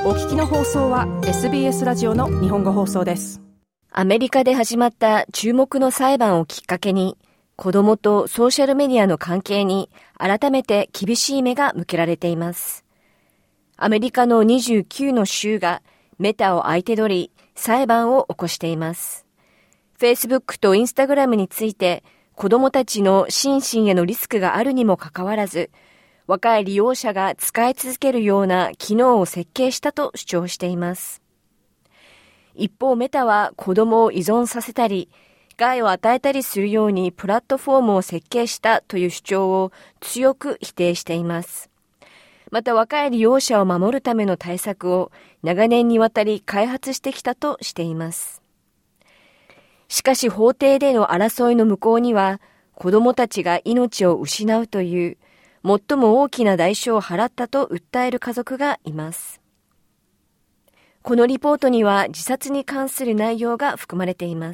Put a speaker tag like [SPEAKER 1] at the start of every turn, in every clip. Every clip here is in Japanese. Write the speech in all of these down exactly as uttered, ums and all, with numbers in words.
[SPEAKER 1] お聞きの放送は エスビーエス ラジオの日本語放送です。
[SPEAKER 2] アメリカで始まった注目の裁判をきっかけに、子供とソーシャルメディアの関係に改めて厳しい目が向けられています。アメリカのにじゅうきゅうの州がメタを相手取り裁判を起こしています。Facebook と Instagram について子供たちの心身へのリスクがあるにもかかわらず、若い利用者が使い続けるような機能を設計したと主張しています。一方、メタは子供を依存させたり、害を与えたりするようにプラットフォームを設計したという主張を強く否定しています。また、若い利用者を守るための対策を長年にわたり開発してきたとしています。しかし、法廷での争いの向こうには、子供たちが命を失うという最も大きな代償を払ったと訴える家族がいます。このリポートには自殺に関する内容が含まれています。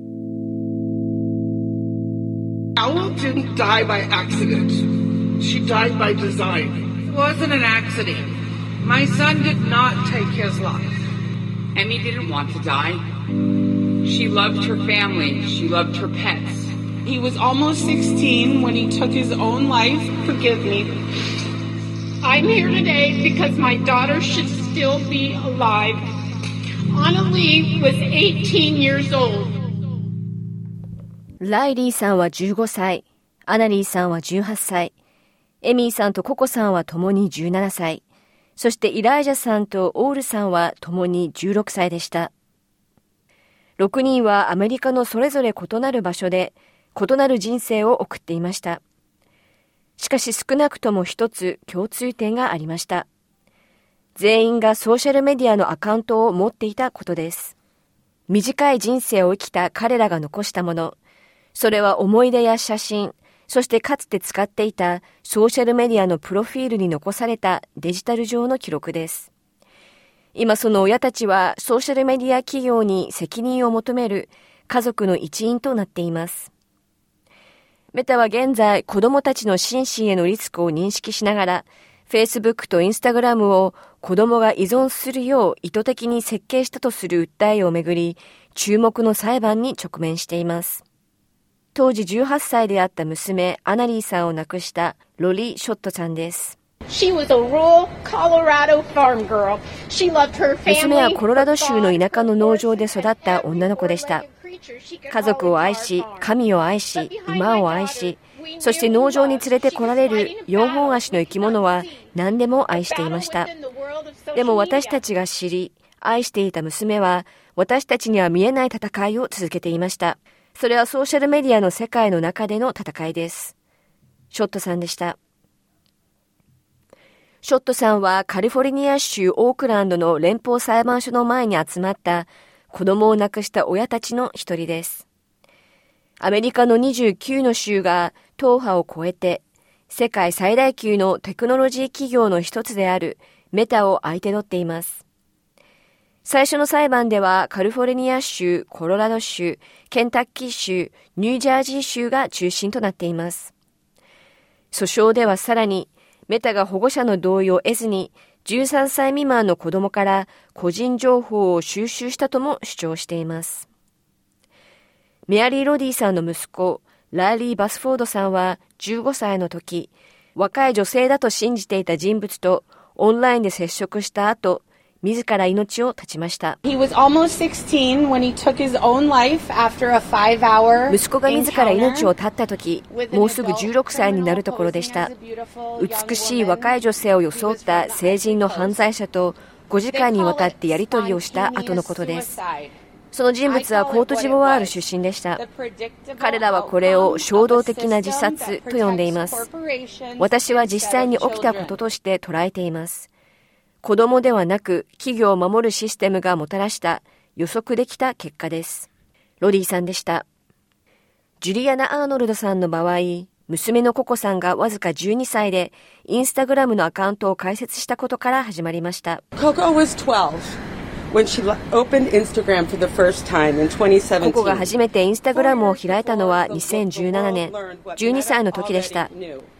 [SPEAKER 3] Owl didn't die by accident. She died by design.
[SPEAKER 4] It wasn't an accident. My son did not take his life.
[SPEAKER 5] Emmy didn't want to die. She loved her family. She loved her pets.
[SPEAKER 3] He was almost sixteen when he took his own life. Forgive me.
[SPEAKER 6] I'm here today because my daughter should still be alive. Anna Lee was eighteen years old.
[SPEAKER 2] ライリーさんはじゅうごさい、アナリーさんはじゅうはっさい、エミーさんとココさんはともにじゅうななさい、そしてイライジャさんとオールさんはともにじゅうろくさいでした。ろくにんはアメリカのそれぞれ異なる場所で異なる人生を送っていました。しかし少なくとも一つ共通点がありました。全員がソーシャルメディアのアカウントを持っていたことです。短い人生を生きた彼らが残したもの、それは思い出や写真、そしてかつて使っていたソーシャルメディアのプロフィールに残されたデジタル上の記録です。今その親たちはソーシャルメディア企業に責任を求める家族の一員となっています。メタは現在子供たちの心身へのリスクを認識しながら Facebook と Instagram を子供が依存するよう意図的に設計したとする訴えをめぐり注目の裁判に直面しています。当時じゅうはっさいであった娘アナリーさんを亡くしたロリー・ショットさんです。
[SPEAKER 6] She was a rural Colorado farm girl. She loved her family.
[SPEAKER 2] 娘はコロラド州の田舎の農場で育った女の子でした。家族を愛し、神を愛し、馬を愛し、そして農場に連れて来られる四本足の生き物は何でも愛していました。でも私たちが知り、愛していた娘は私たちには見えない戦いを続けていました。それはソーシャルメディアの世界の中での戦いです。ショットさんでした。ショットさんはカリフォルニア州オークランドの連邦裁判所の前に集まった子供を亡くした親たちの一人です。アメリカのにじゅうきゅうの州が党派を超えて世界最大級のテクノロジー企業の一つであるメタを相手取っています。最初の裁判ではカリフォルニア州、コロラド州、ケンタッキー州、ニュージャージー州が中心となっています。訴訟ではさらにメタが保護者の同意を得ずにじゅうさんさい未満の子供から個人情報を収集したとも主張しています。メアリー・ロディさんの息子、ラーリー・バスフォードさんはじゅうごさいの時、若い女性だと信じていた人物とオンラインで接触した後、自ら命を絶ちました。
[SPEAKER 3] He was almost sixteen when he took his own life after a five hour
[SPEAKER 2] 息子が自ら命を絶った時、もうすぐじゅうろくさいになるところでした。美しい若い女性を装った成人の犯罪者とごじかんにわたってやり取りをした後のことです。その人物はコートジボワール出身でした。彼らはこれを衝動的な自殺と呼んでいます。私は実際に起きたこととして捉えています。子供ではなく企業を守るシステムがもたらした予測できた結果です。ロディさんでした。ジュリアナ・アーノルドさんの場合、娘のココさんがわずかじゅうにさいでインスタグラムのアカウントを開設したことから始まりました。
[SPEAKER 7] Coco was twelve when she opened Instagram for the first time in twenty seventeen.
[SPEAKER 2] ココが初めてインスタグラムを開いたのはにせんじゅうななねん、じゅうにさいの時でした。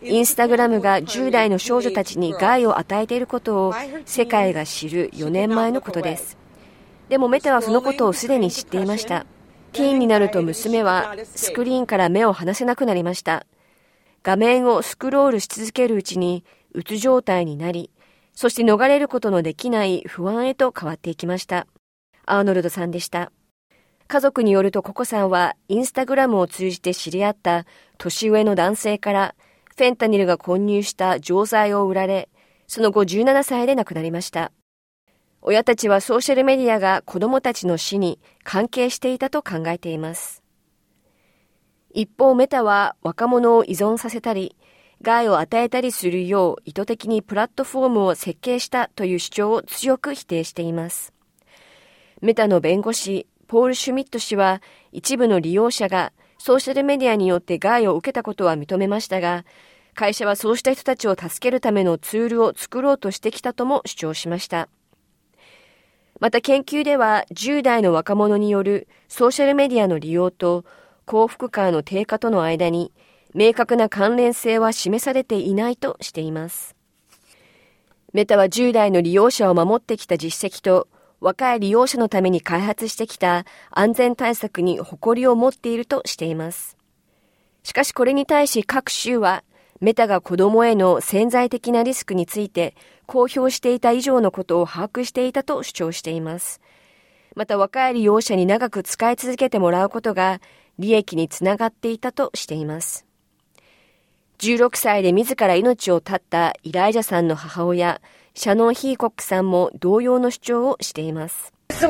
[SPEAKER 2] インスタグラムがじゅう代の少女たちに害を与えていることを世界が知るよねんまえのことです。でもメタはそのことをすでに知っていました。ティーンになると娘はスクリーンから目を離せなくなりました。画面をスクロールし続けるうちにうつ状態になり、そして逃れることのできない不安へと変わっていきました。アーノルドさんでした。家族によるとココさんはインスタグラムを通じて知り合った年上の男性からフェンタニルが混入した錠剤を売られ、その後じゅうななさいで亡くなりました。親たちはソーシャルメディアが子供たちの死に関係していたと考えています。一方メタは若者を依存させたり、害を与えたりするよう意図的にプラットフォームを設計したという主張を強く否定しています。メタの弁護士、ポール・シュミット氏は一部の利用者がソーシャルメディアによって害を受けたことは認めましたが、会社はそうした人たちを助けるためのツールを作ろうとしてきたとも主張しました。また研究ではじゅう代の若者によるソーシャルメディアの利用と幸福感の低下との間に明確な関連性は示されていないとしています。メタはじゅう代の利用者を守ってきた実績と若い利用者のために開発してきた安全対策に誇りを持っているとしています。しかしこれに対し各州はメタが子供への潜在的なリスクについて公表していた以上のことを把握していたと主張しています。また若い利用者に長く使い続けてもらうことが利益につながっていたとしています。じゅうろくさいで自ら命を絶ったイライジャさんの母親、シャノン・ヒーコックさんも同様の主張をしています。こ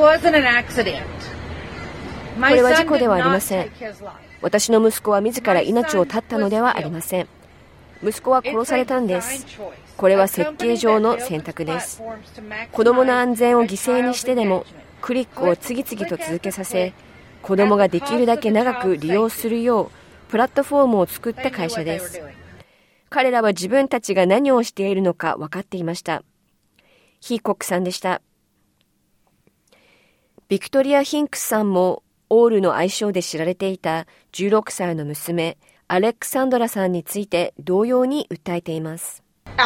[SPEAKER 2] れは事故ではありません。私の息子は自ら命を絶ったのではありません。息子は殺されたんです。これは設計上の選択です。子供の安全を犠牲にしてでもクリックを次々と続けさせ、子供ができるだけ長く利用するようプラットフォームを作った会社です。彼らは自分たちが何をしているのか分かっていました。ヒーコックさんでした。ビクトリア・ヒンクスさんもオールの愛称で知られていたじゅうろくさいの娘アレックサンドラさんについて同様に訴えています。オ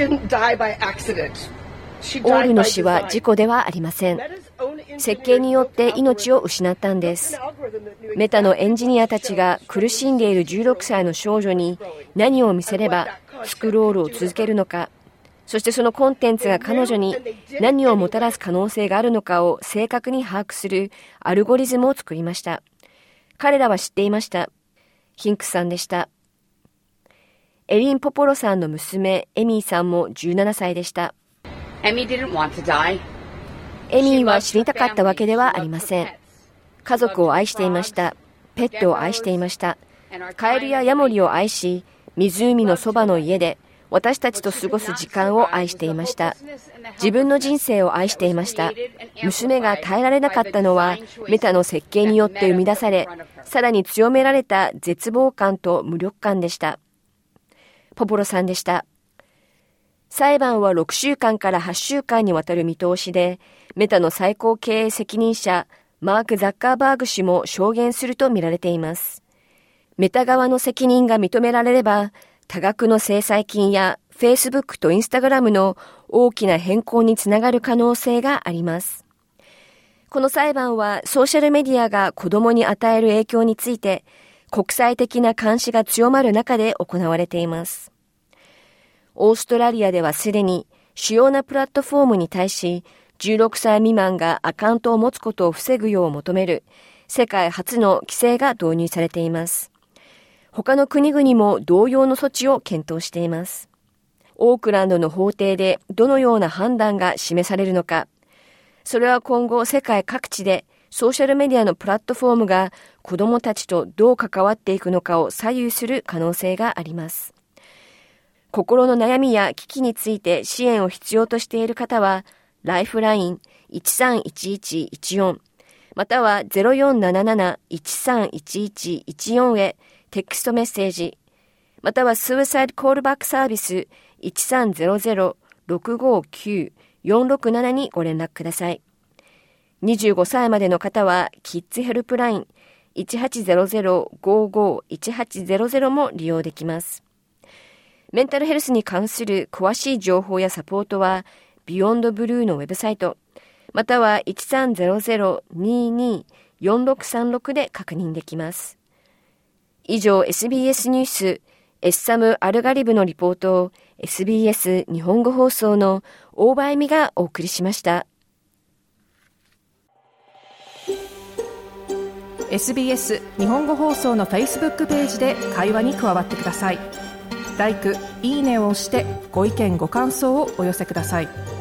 [SPEAKER 2] ールの死は事故ではありません。設計によって命を失ったんです。メタのエンジニアたちが苦しんでいるじゅうろくさいの少女に何を見せればスクロールを続けるのか、そしてそのコンテンツが彼女に何をもたらす可能性があるのかを正確に把握するアルゴリズムを作りました。彼らは知っていました。ヒンクスさんでした。エリン・ポポロさんの娘エミーさんもじゅうななさいでした。
[SPEAKER 5] エミー
[SPEAKER 2] は死にたかったわけではありません。家族を愛していました。ペットを愛していました。カエルやヤモリを愛し、湖のそばの家で私たちと過ごす時間を愛していました。自分の人生を愛していました。娘が耐えられなかったのはメタの設計によって生み出され、さらに強められた絶望感と無力感でした。ポポロさんでした。裁判はろくしゅうかんからはっしゅうかんにわたる見通しで、メタの最高経営責任者マーク・ザッカーバーグ氏も証言すると見られています。メタ側の責任が認められれば、多額の制裁金や Facebook と Instagram の大きな変更につながる可能性があります。この裁判はソーシャルメディアが子供に与える影響について国際的な監視が強まる中で行われています。オーストラリアではすでに主要なプラットフォームに対しじゅうろくさい未満がアカウントを持つことを防ぐよう求める世界初の規制が導入されています。他の国々も同様の措置を検討しています。オークランドの法廷でどのような判断が示されるのか、それは今後世界各地でソーシャルメディアのプラットフォームが子どもたちとどう関わっていくのかを左右する可能性があります。心の悩みや危機について支援を必要としている方は、ライフラインいちさんいちいちいちよんまたは ゼロよんなななないちさんいちいちいちよん へテキストメッセージ、またはスーサイドコールバックサービスいちさんゼロゼロ ろくごきゅう よんろくななにご連絡ください。にじゅうごさいまでの方はキッズヘルプラインいちはちゼロゼロ ごーごーいちはちゼロゼロも利用できます。 メンタルヘルスに関する詳しい情報やサポートはビヨンドブルーのウェブサイトまたは いちさんゼロゼロ にーにー よんろくさんろく で確認できます。以上 エスビーエス ニュースエッサム・アルガリブのリポートを エスビーエス 日本語放送の大場恵美がお送りしました。
[SPEAKER 1] エスビーエス 日本語放送の Facebook ページで会話に加わってください。ライク、いいねを押してご意見ご感想をお寄せください。